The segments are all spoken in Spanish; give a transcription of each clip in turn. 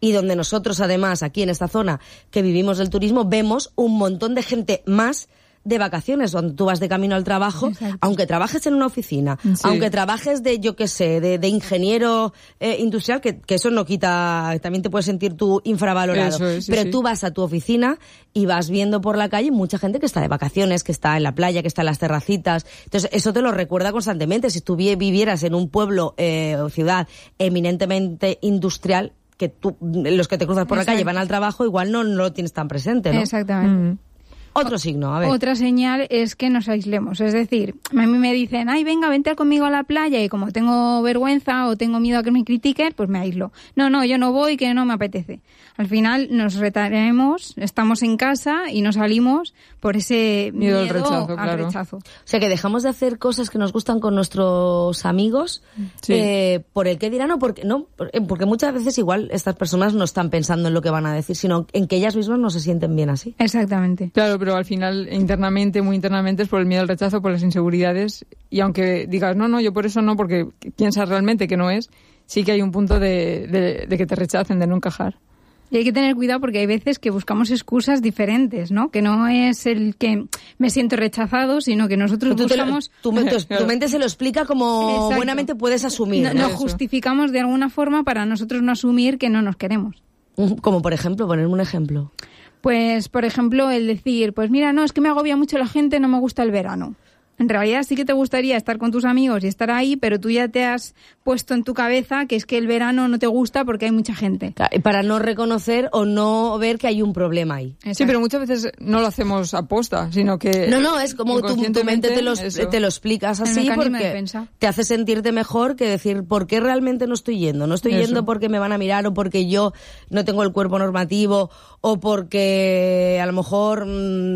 y donde nosotros además aquí en esta zona que vivimos del turismo vemos un montón de gente más de vacaciones, donde tú vas de camino al trabajo. Exacto. Aunque trabajes en una oficina, sí, aunque trabajes de, yo qué sé, de ingeniero industrial, que eso no quita, también te puedes sentir tú infravalorado. Eso es, sí, pero sí. Tú vas a tu oficina y vas viendo por la calle mucha gente que está de vacaciones, que está en la playa, que está en las terracitas. Entonces, eso te lo recuerda constantemente. Si tú vivieras en un pueblo o ciudad eminentemente industrial, que tú, los que te cruzas por la calle van al trabajo, igual no lo tienes tan presente, ¿no? Exactamente. Otro signo, a ver. Otra señal es que nos aislemos. Es decir, a mí me dicen, ay, venga, vente conmigo a la playa, y como tengo vergüenza o tengo miedo a que me critiquen, pues me aíslo. No, yo no voy, que no me apetece. Al final nos retraemos, estamos en casa y no salimos por ese miedo al rechazo. O sea, que dejamos de hacer cosas que nos gustan con nuestros amigos, sí, por el qué dirán o porque no, porque muchas veces igual estas personas no están pensando en lo que van a decir, sino en que ellas mismas no se sienten bien así. Exactamente. Claro, pero al final, muy internamente, es por el miedo al rechazo, por las inseguridades, y aunque digas, no, yo por eso no, porque piensas realmente que no es, sí que hay un punto de que te rechacen, de no encajar. Y hay que tener cuidado porque hay veces que buscamos excusas diferentes, ¿no? Que no es el que me siento rechazado, sino que nosotros buscamos... Tu mente se lo explica como exacto, buenamente puedes asumir. No justificamos de alguna forma para nosotros no asumir que no nos queremos. Como por ejemplo, ponerme un ejemplo. Pues, por ejemplo, el decir, pues mira, no, es que me agobia mucho la gente, no me gusta el verano. En realidad sí que te gustaría estar con tus amigos y estar ahí, pero tú ya te has puesto en tu cabeza que es que el verano no te gusta porque hay mucha gente. Para no reconocer o no ver que hay un problema ahí. Exacto. Sí, pero muchas veces no lo hacemos aposta, sino que... No, es como tu mente te lo explicas así porque te hace sentirte mejor que decir, ¿por qué realmente no estoy yendo? No estoy yendo porque me van a mirar o porque yo no tengo el cuerpo normativo o porque a lo mejor,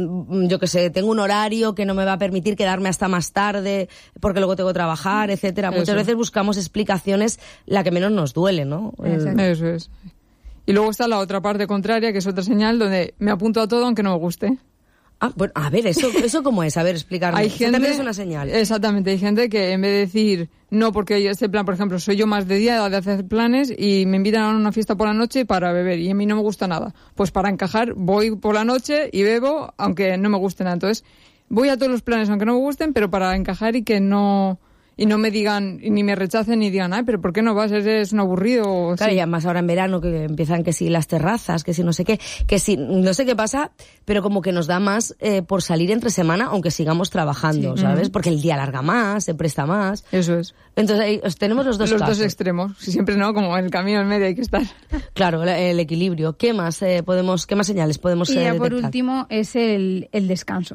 yo qué sé, tengo un horario que no me va a permitir quedarme hasta más tarde porque luego tengo que trabajar, etcétera. Muchas veces buscamos explicaciones la que menos nos duele, ¿no? Eso es. Y luego está la otra parte contraria, que es otra señal donde me apunto a todo aunque no me guste. Bueno, a ver, ¿eso cómo es? A ver, explicarme. Hay gente, también es una señal. Exactamente, hay gente que en vez de decir, no, porque este plan, por ejemplo, soy yo más de día de hacer planes y me invitan a una fiesta por la noche para beber y a mí no me gusta nada. Pues para encajar voy por la noche y bebo aunque no me guste nada. Entonces, voy a todos los planes aunque no me gusten, pero para encajar y que no me digan, ni me rechacen, ni digan, ay, pero ¿por qué no vas? Eres un aburrido. Claro, sí. Y además ahora en verano que empiezan que si las terrazas, que si no sé qué, que si no sé qué pasa, pero como que nos da más por salir entre semana, aunque sigamos trabajando, sí, ¿sabes? Porque el día alarga más, se presta más. Eso es. Entonces ahí tenemos los dos casos. Los dos extremos. Siempre no, como en el camino en medio hay que estar. Claro, el equilibrio. ¿Qué más señales podemos detectar? Y por último es el descanso.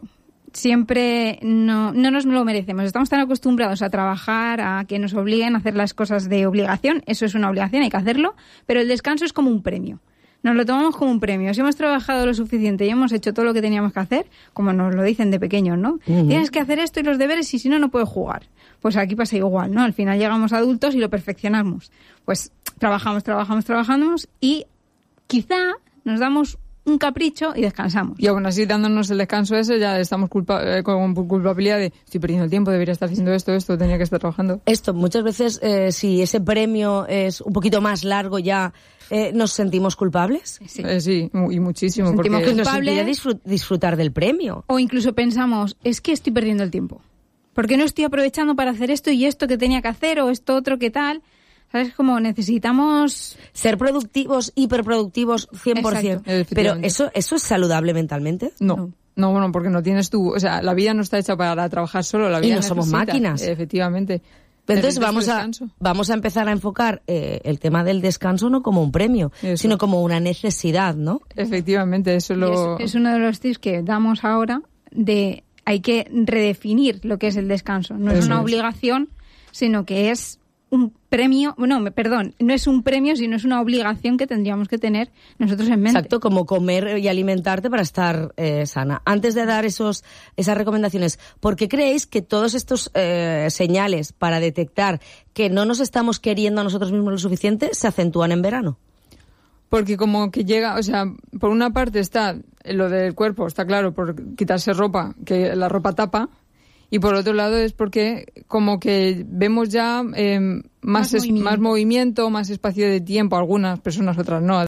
Siempre no nos lo merecemos. Estamos tan acostumbrados a trabajar, a que nos obliguen a hacer las cosas de obligación. Eso es una obligación, hay que hacerlo. Pero el descanso es como un premio. Nos lo tomamos como un premio. Si hemos trabajado lo suficiente y hemos hecho todo lo que teníamos que hacer, como nos lo dicen de pequeños, ¿no? Uh-huh. Tienes que hacer esto y los deberes y si no, no puedes jugar. Pues aquí pasa igual, ¿no? Al final llegamos adultos y lo perfeccionamos. Pues trabajamos y quizá nos damos un capricho y descansamos. Y aún así, dándonos el descanso ese, ya estamos con culpabilidad de estoy perdiendo el tiempo, debería estar haciendo esto, tenía que estar trabajando. Muchas veces, si ese premio es un poquito más largo ya, ¿nos sentimos culpables? Sí, y muchísimo. Nos sentimos culpables de disfrutar del premio. O incluso pensamos, es que estoy perdiendo el tiempo. ¿Por qué no estoy aprovechando para hacer esto y esto que tenía que hacer o esto otro que tal? ¿Sabes? Como necesitamos ser productivos, hiperproductivos, 100%. Pero ¿eso es saludable mentalmente? No, bueno, porque no tienes tú... O sea, la vida no está hecha para trabajar solo. La vida y no somos máquinas. Efectivamente. Entonces vamos a empezar a enfocar el tema del descanso no como un premio, sino como una necesidad, ¿no? Efectivamente, eso es uno de los tips que damos ahora de hay que redefinir lo que es el descanso. No es una obligación, sino que es un premio, no es un premio, sino es una obligación que tendríamos que tener nosotros en mente. Exacto, como comer y alimentarte para estar sana. Antes de dar esas recomendaciones, ¿por qué creéis que todos estos señales para detectar que no nos estamos queriendo a nosotros mismos lo suficiente se acentúan en verano? Porque como que llega, o sea, por una parte está lo del cuerpo, está claro, por quitarse ropa, que la ropa tapa. Y por otro lado es porque como que vemos ya más movimiento, más espacio de tiempo, algunas personas, otras no.